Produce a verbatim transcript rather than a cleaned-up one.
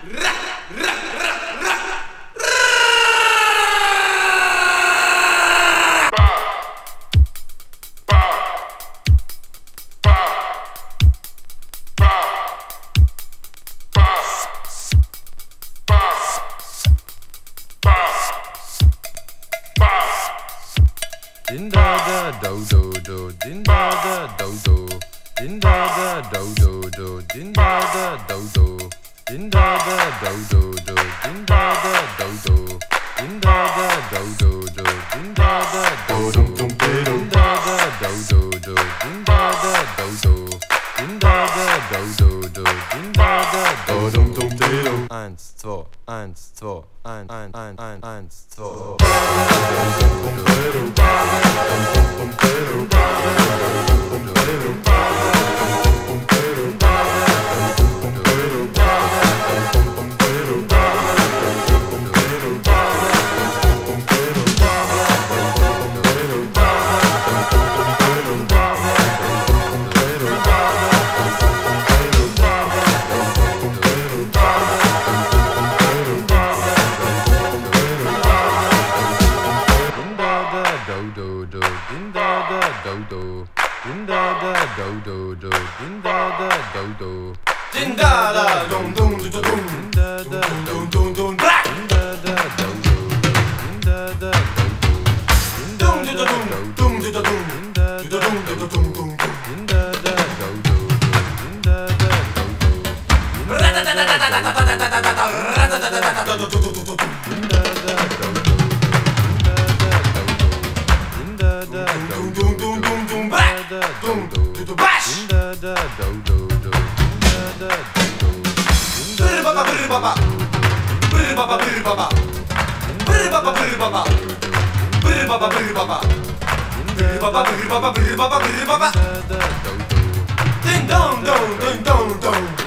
Din da da do do do, din da da do do, din da da do do do, din da da do do, din da da do do do, din da da do do, din da da do do do, din da da do do, din da da do do do, din da da do do, din da da do do do, din da da do do. Eins, zwei, eins, zwei, ein, ein, ein, ein, eins, zwei. Do do, din da da do do, din da da do do do, din da da do do, din da da dum dum dum dum, din da da dum dum dum, din da da do do, din da da do do, din da da do do, dum dum dum, din da da dum dum dum dum, din da da do do, din da da do do, din da da Ding dong dong ding dong dong.